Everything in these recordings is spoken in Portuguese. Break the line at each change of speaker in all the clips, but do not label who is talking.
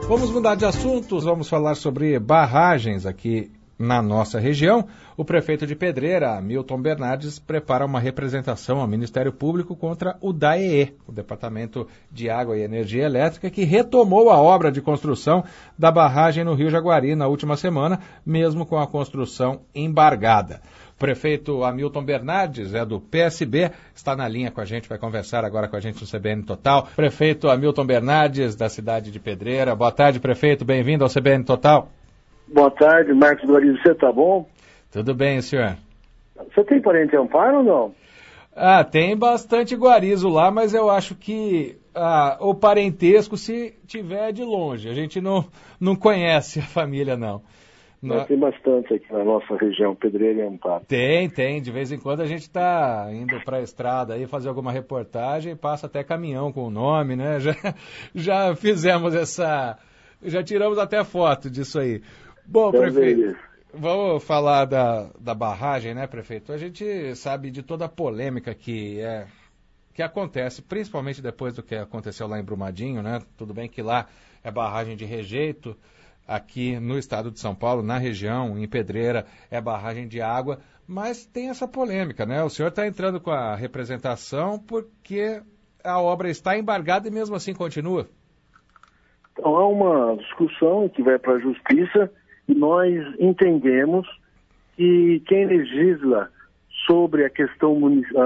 Vamos mudar de assuntos, vamos falar sobre barragens aqui na nossa região. O prefeito de Pedreira, Milton Bernardes, prepara uma representação ao Ministério Público contra o DAEE, o Departamento de Água e Energia Elétrica, que retomou a obra de construção da barragem no Rio Jaguari na última semana, mesmo com a construção embargada. O prefeito Hamilton Bernardes, é do PSB, está na linha com a gente, vai conversar agora com a gente no CBN Total. Prefeito Hamilton Bernardes, da cidade de Pedreira. Boa tarde, prefeito, bem-vindo ao CBN Total.
Boa tarde, Marcos Guarizo, você tá bom?
Tudo bem, senhor.
Você tem parente em Amparo ou não?
Tem bastante guarizo lá, mas eu acho que o parentesco, se tiver, de longe. A gente não conhece a família, não.
Tem bastante aqui na nossa região, Pedreira e Amparo.
Tem. De vez em quando a gente está indo para a estrada aí fazer alguma reportagem e passa até caminhão com o nome, né? Já fizemos já tiramos até foto disso aí. Bom, prefeito, vamos falar da barragem, né, prefeito? A gente sabe de toda a polêmica que acontece, principalmente depois do que aconteceu lá em Brumadinho, né? Tudo bem que lá é barragem de rejeito, aqui no estado de São Paulo, na região, em Pedreira, é barragem de água, mas tem essa polêmica, né? O senhor está entrando com a representação porque a obra está embargada e mesmo assim continua.
Então, há uma discussão que vai para a justiça e nós entendemos que quem legisla sobre a questão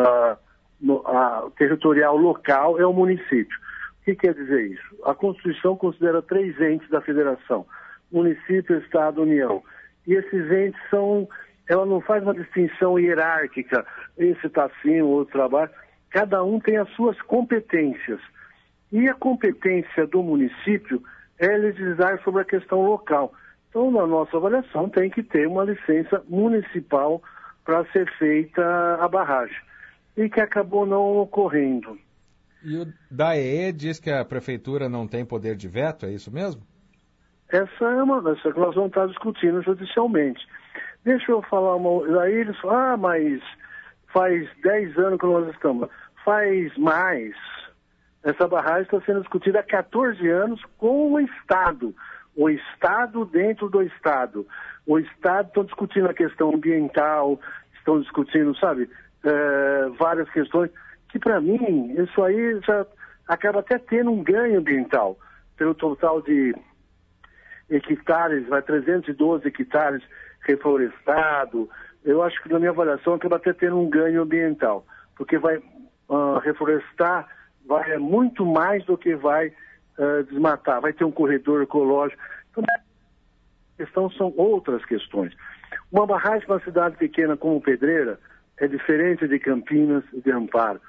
territorial local é o município. O que quer dizer isso? A Constituição considera 3 entes da federação: município, Estado, União. E esses entes ela não faz uma distinção hierárquica, esse está acima, o outro está abaixo. Cada um tem as suas competências. E a competência do município é legislar sobre a questão local. Então, na nossa avaliação, tem que ter uma licença municipal para ser feita a barragem. E que acabou não ocorrendo.
E o DAEE diz que a prefeitura não tem poder de veto, é isso mesmo?
Essa é uma das que nós vamos estar discutindo judicialmente. Deixa eu falar Aí eles falam, mas faz 10 anos que nós estamos. Faz mais. Essa barragem está sendo discutida há 14 anos com o Estado. O Estado dentro do Estado. O Estado está discutindo a questão ambiental, estão discutindo, várias questões, que para mim, isso aí já acaba até tendo um ganho ambiental. Pelo total de hectares, 312 hectares reflorestado. Eu acho que na minha avaliação acaba até tendo um ganho ambiental, porque vai reflorestar vai muito mais do que vai desmatar. Vai ter um corredor ecológico. Então, a questão são outras questões. Uma barragem para uma cidade pequena como Pedreira é diferente de Campinas e de Amparo.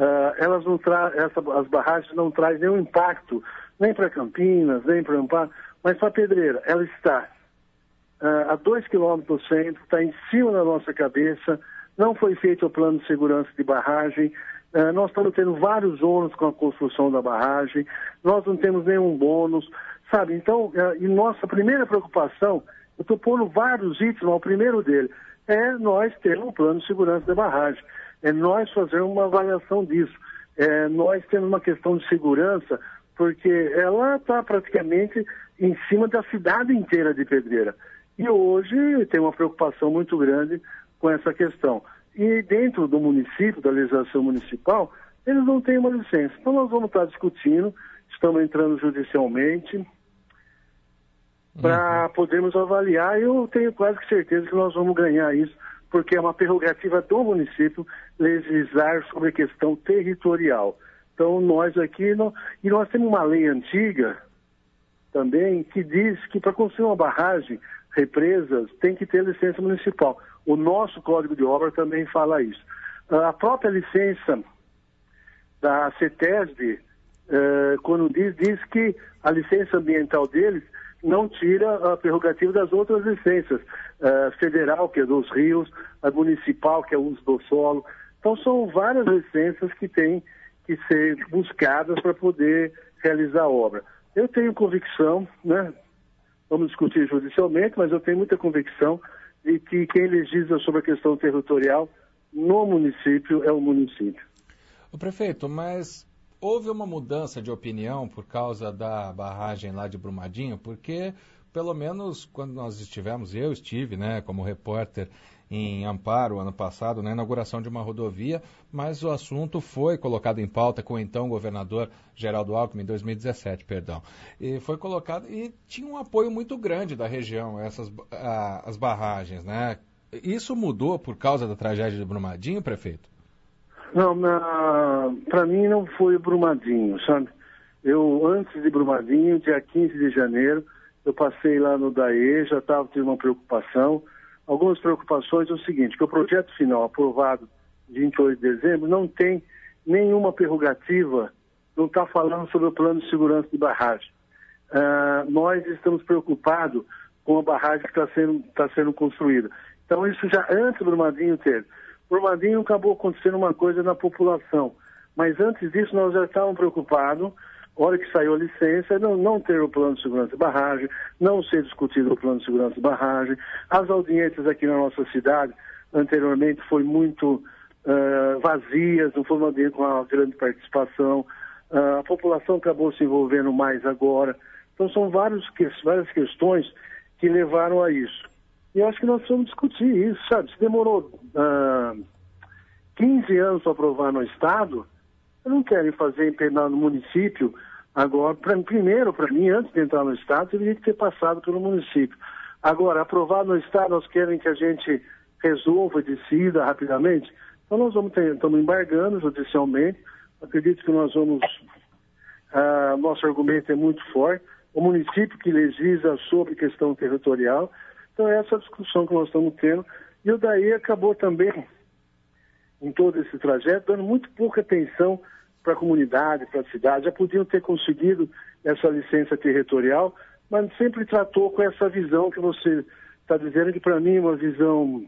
As barragens não trazem nenhum impacto, nem para Campinas, nem para Amparo, mas para Pedreira. Ela está a 2 quilômetros do centro, está em cima da nossa cabeça, não foi feito o plano de segurança de barragem. Nós estamos tendo vários ônus com a construção da barragem, nós não temos nenhum bônus, sabe? Então, e nossa primeira preocupação, eu estou pondo vários itens, mas o primeiro dele é nós termos um plano de segurança da barragem, é nós fazermos uma avaliação disso, nós temos uma questão de segurança, porque ela está praticamente em cima da cidade inteira de Pedreira. E hoje tem uma preocupação muito grande com essa questão. E dentro do município, da legislação municipal, eles não têm uma licença. Então nós vamos estar discutindo, estamos entrando judicialmente para podermos avaliar. Eu tenho quase que certeza que nós vamos ganhar isso, porque é uma prerrogativa do município legislar sobre a questão territorial. Então nós aqui, e nós temos uma lei antiga também que diz que para construir uma barragem, represas, tem que ter licença municipal. O nosso Código de Obra também fala isso. A própria licença da CETESB, quando diz que a licença ambiental deles não tira a prerrogativa das outras licenças. Federal, que é dos rios, a municipal, que é o uso do solo. Então são várias licenças que têm que ser buscadas para poder realizar a obra. Eu tenho convicção, né? Vamos discutir judicialmente, mas eu tenho muita convicção de que quem legisla sobre a questão territorial no município é o município.
O prefeito, mas houve uma mudança de opinião por causa da barragem lá de Brumadinho? Porque, pelo menos, quando nós estivemos, eu estive, né, como repórter em Amparo, ano passado, na inauguração de uma rodovia, mas o assunto foi colocado em pauta com o então governador Geraldo Alckmin, em 2017, perdão. E foi colocado, e tinha um apoio muito grande da região, as barragens, né? Isso mudou por causa da tragédia de Brumadinho, prefeito?
Não, para mim não foi Brumadinho, sabe? Eu, antes de Brumadinho, dia 15 de janeiro, eu passei lá no DAE, já estava tendo uma preocupação. Algumas preocupações é o seguinte, que o projeto final aprovado 28 de dezembro não tem nenhuma prerrogativa, não está falando sobre o plano de segurança de barragem. Nós estamos preocupados com a barragem que está sendo construída. Então isso já antes do Brumadinho teve. Brumadinho acabou acontecendo uma coisa na população, mas antes disso nós já estávamos preocupados, a hora que saiu a licença, não ter o plano de segurança de barragem, não ser discutido o plano de segurança de barragem. As audiências aqui na nossa cidade, anteriormente, foi muito vazias, não foi uma audiência com uma grande participação. A população acabou se envolvendo mais agora. Então são várias questões que levaram a isso. E eu acho que nós vamos discutir isso, sabe? Se demorou 15 anos para aprovar no Estado, não querem fazer empenhar no município agora. Primeiro, para mim, antes de entrar no Estado, teria que ter passado pelo município. Agora, aprovado no Estado, nós querem que a gente resolva, decida rapidamente. Então nós estamos embargando judicialmente. Acredito que nós vamos... nosso argumento é muito forte. O município que legisla sobre questão territorial. Então é essa discussão que nós estamos tendo. E o DAE acabou também, em todo esse trajeto, dando muito pouca atenção para a comunidade, para a cidade. Já podiam ter conseguido essa licença territorial, mas sempre tratou com essa visão que você está dizendo, que para mim é uma visão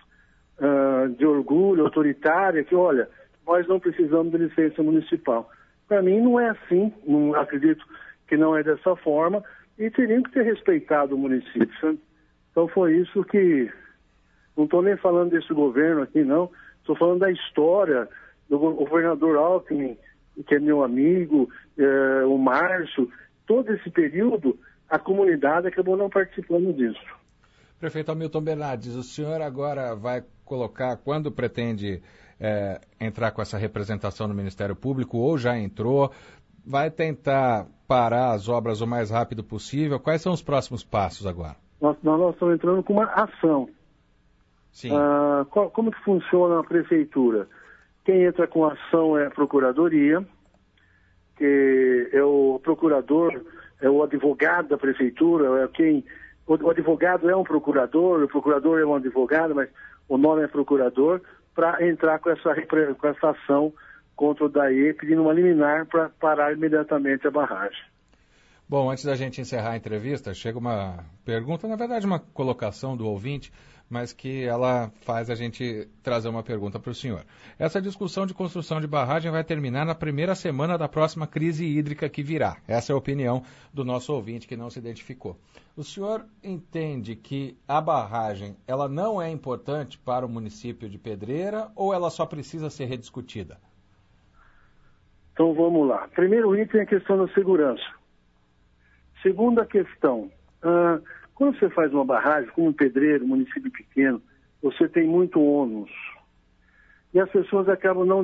de orgulho, autoritária, que, olha, nós não precisamos de licença municipal. Para mim não é assim, não acredito que não é dessa forma, e teriam que ter respeitado o município, sabe? Então foi isso que... Não estou nem falando desse governo aqui, não. Estou falando da história do governador Alckmin, que é meu amigo, o Márcio. Todo esse período, a comunidade acabou não participando disso.
Prefeito Hamilton Bernardes, o senhor agora vai colocar, quando pretende entrar com essa representação no Ministério Público, ou já entrou, vai tentar parar as obras o mais rápido possível? Quais são os próximos passos agora? Nós
estamos entrando com uma ação.
Sim.
Como que funciona a prefeitura? Quem entra com ação é a procuradoria, que é o procurador, é o advogado da prefeitura, o advogado é um procurador, o procurador é um advogado, mas o nome é procurador, para entrar com essa ação contra o DAE, pedindo uma liminar para parar imediatamente a barragem.
Bom, antes da gente encerrar a entrevista, chega uma pergunta, na verdade uma colocação do ouvinte, mas que ela faz a gente trazer uma pergunta para o senhor. Essa discussão de construção de barragem vai terminar na primeira semana da próxima crise hídrica que virá. Essa é a opinião do nosso ouvinte que não se identificou. O senhor entende que a barragem ela não é importante para o município de Pedreira ou ela só precisa ser rediscutida?
Então vamos lá. Primeiro item é a questão da segurança. Segunda questão, quando você faz uma barragem, como um Pedreiro, um município pequeno, você tem muito ônus. E as pessoas acabam não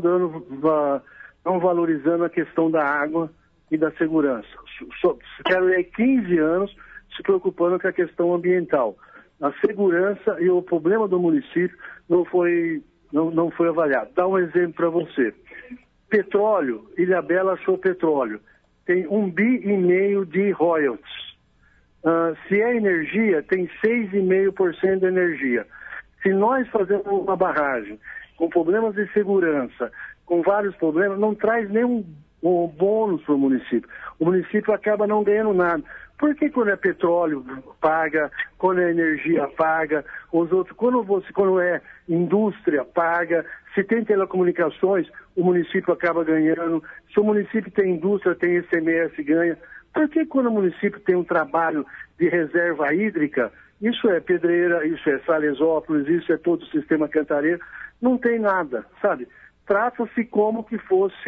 valorizando a questão da água e da segurança. Quero ir 15 anos se preocupando com a questão ambiental. A segurança e o problema do município não foi avaliado. Dá um exemplo para você. Petróleo, Ilhabela achou petróleo. Tem 1,5 bi de royalties. Se é energia, tem 6,5% de energia. Se nós fazemos uma barragem com problemas de segurança, com vários problemas, não traz nenhum bônus para o município. O município acaba não ganhando nada. Por que quando é petróleo paga, quando é energia paga, os outros, quando é indústria paga, se tem telecomunicações, o município acaba ganhando. Se o município tem indústria, tem ICMS, ganha. Por que quando o município tem um trabalho de reserva hídrica, isso é Pedreira, isso é Salesópolis, isso é todo o sistema Cantareira, não tem nada, sabe? Trata-se como que fosse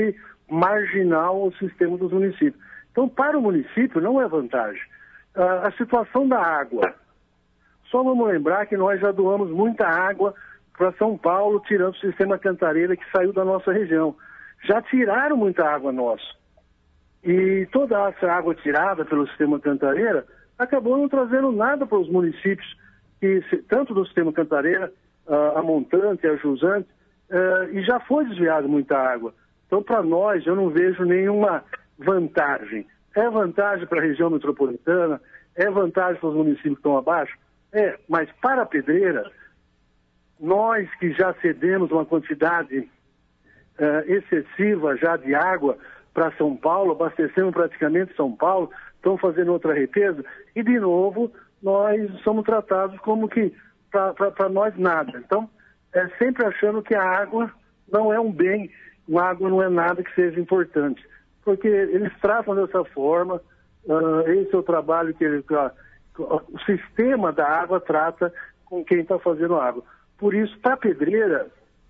marginal ao sistema dos municípios. Então, para o município, não é vantagem. A situação da água. Só vamos lembrar que nós já doamos muita água para São Paulo, tirando o sistema Cantareira que saiu da nossa região. Já tiraram muita água nossa. E toda essa água tirada pelo sistema Cantareira acabou não trazendo nada para os municípios, tanto do sistema Cantareira, a Montante, a Jusante, e já foi desviada muita água. Então, para nós, eu não vejo nenhuma vantagem. É vantagem para a região metropolitana, é vantagem para os municípios que estão abaixo, mas para a Pedreira, nós que já cedemos uma quantidade excessiva já de água para São Paulo, abastecemos praticamente São Paulo, estamos fazendo outra represa, e de novo nós somos tratados como que para nós nada. Então, sempre achando que a água não é um bem, a água não é nada que seja importante. Porque eles tratam dessa forma, esse é o trabalho que o sistema da água trata com quem está fazendo água. Por isso, para a Pedreira,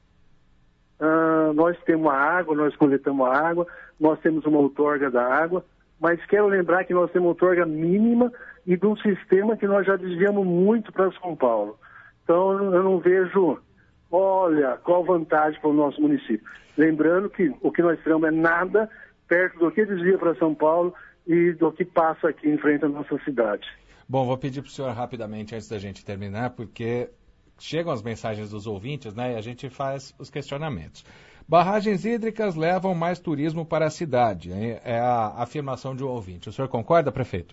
nós temos a água, nós coletamos a água, nós temos uma outorga da água, mas quero lembrar que nós temos uma outorga mínima e de um sistema que nós já desviamos muito para São Paulo. Então, eu não vejo, olha, qual vantagem para o nosso município. Lembrando que o que nós temos é nada perto do que desvia para São Paulo e do que passa aqui em frente à nossa cidade.
Bom, vou pedir para o senhor rapidamente, antes da gente terminar, porque chegam as mensagens dos ouvintes, né, e a gente faz os questionamentos. Barragens hídricas levam mais turismo para a cidade, é a afirmação de um ouvinte. O senhor concorda, prefeito?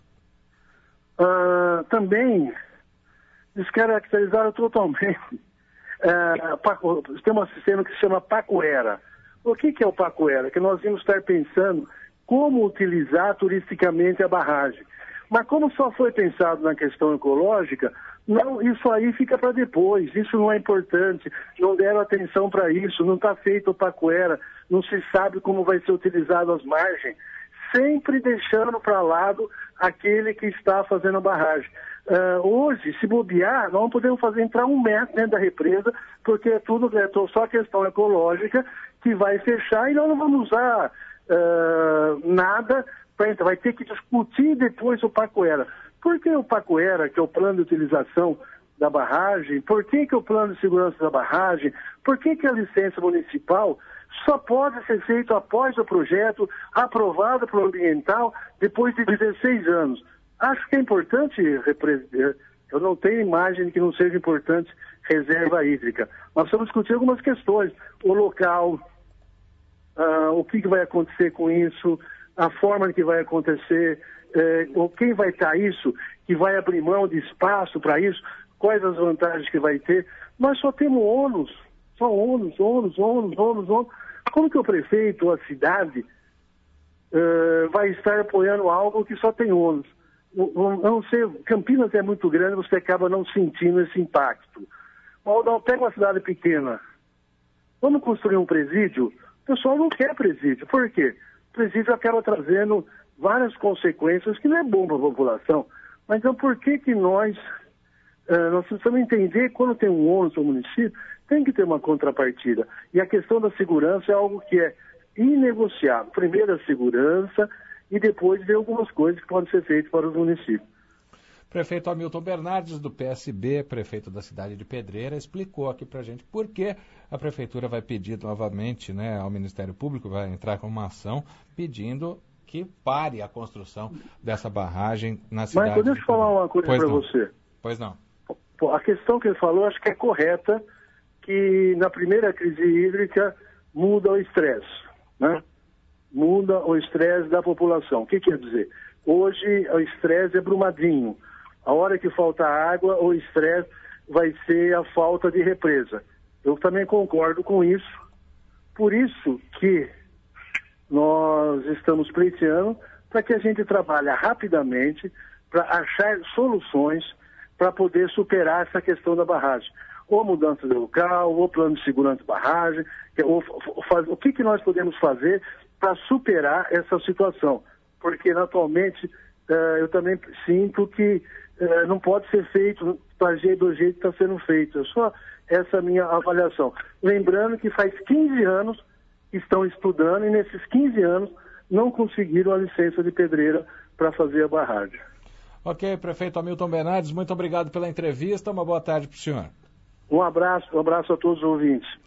Também descaracterizaram totalmente. Tem um sistema que se chama Pacoera. O que é o Pacoera? Que nós vamos estar pensando como utilizar turisticamente a barragem. Mas como só foi pensado na questão ecológica, não, isso aí fica para depois, isso não é importante, não deram atenção para isso, não está feito o Pacoera, não se sabe como vai ser utilizado as margens, sempre deixando para lado aquele que está fazendo a barragem. Hoje, se bobear, nós não podemos fazer entrar 1 metro dentro da represa, porque é só a questão ecológica que vai fechar e nós não vamos usar nada para entrar. Vai ter que discutir depois o Pacoera. Por que o Pacoera, que é o plano de utilização da barragem? Por que o plano de segurança da barragem? Por que a licença municipal só pode ser feito após o projeto aprovado pelo ambiental depois de 16 anos? Acho que é importante, eu não tenho imagem que não seja importante reserva hídrica. Nós vamos discutir algumas questões, o local, o que vai acontecer com isso, a forma que vai acontecer, quem vai estar isso, que vai abrir mão de espaço para isso, quais as vantagens que vai ter. Nós só temos ônus, só ônus. Como que o prefeito ou a cidade vai estar apoiando algo que só tem ônus? Eu não sei, Campinas é muito grande, você acaba não sentindo esse impacto. Pega uma cidade pequena, vamos construir um presídio? O pessoal não quer presídio. Por quê? O presídio acaba trazendo várias consequências que não é bom para a população. Mas então por que nós precisamos entender que quando tem um ônus no município, tem que ter uma contrapartida. E a questão da segurança é algo que é inegociável. Primeiro a segurança e depois ver algumas coisas que podem ser feitas para os municípios.
Prefeito Hamilton Bernardes, do PSB, prefeito da cidade de Pedreira, explicou aqui para a gente por que a prefeitura vai pedir novamente, né, ao Ministério Público, vai entrar com uma ação pedindo que pare a construção dessa barragem na cidade.
Mas deixa eu falar uma coisa para você.
Pois não.
A questão que ele falou, acho que é correta, que na primeira crise hídrica muda o estresse, né? Muda o estresse da população. O que quer dizer? Hoje o estresse é Brumadinho. A hora que falta água, o estresse vai ser a falta de represa. Eu também concordo com isso. Por isso que nós estamos pleiteando para que a gente trabalhe rapidamente para achar soluções para poder superar essa questão da barragem. Ou mudança de local, ou plano de segurança de barragem, o que nós podemos fazer para superar essa situação. Porque, atualmente, eu também sinto que não pode ser feito do jeito que está sendo feito. É só essa minha avaliação. Lembrando que faz 15 anos estão estudando e nesses 15 anos não conseguiram a licença de pedreira para fazer a barragem.
Ok, prefeito Hamilton Bernardes, muito obrigado pela entrevista, uma boa tarde para o senhor.
Um abraço a todos os ouvintes.